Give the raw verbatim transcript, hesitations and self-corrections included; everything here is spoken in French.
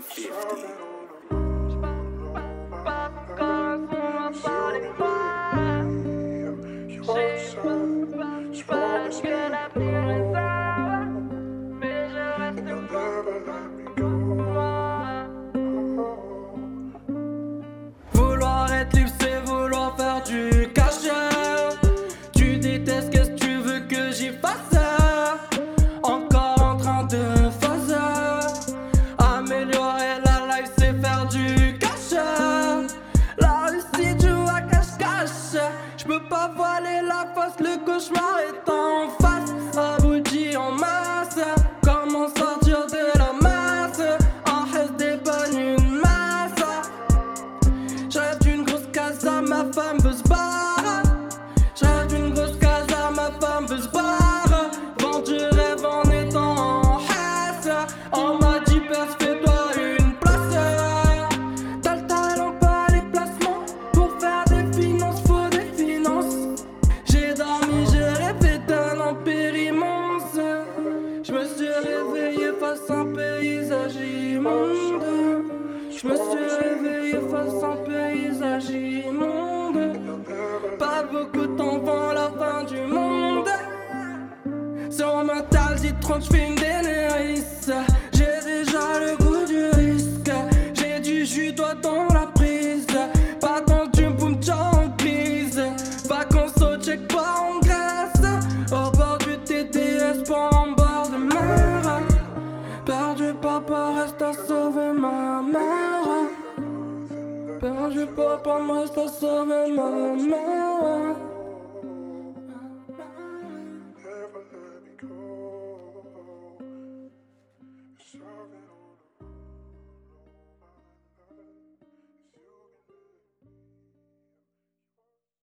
fifty. Vouloir être libre, c'est vouloir faire du cash. Tu détestes, qu'est-ce que tu veux que j'y fasse? Encore en train de faire améliorer la life, c'est faire du cash. La réussite joue à cache-cache. J'peux pas voiler la face, le cauchemar est en face. Abouti en masse, comment sortir de la masse? En reste des bonnes une masse. J'rêve d'une grosse casa, ma femme veut se barre. J'rêve d'une grosse casa, ma femme veut se barre. Vends du rêve en étant en hasse. On m'a dit perce, fais-toi une place. T'as le talent, pas les placements. Pour faire des finances, faut des finances. J'ai dormi, j'ai rêvé d'un empire immense. J'me suis réveillé face à un paysage immonde. J'me suis réveillé face à un paysage immonde. Pas beaucoup de temps avant la fin du monde. Sur mon mental, j'y trente, j'fais une dénéris. J'ai déjà le goût du risque. J'ai du jus d'oie dans la prise. Pas tendu, boum, en glisse. Pas qu'on saute, check pas en graisse. Au bord du T D S, pas en bord de mer. Perdu, papa reste à sauver ma mère. Perdu, papa me reste à sauver ma mère.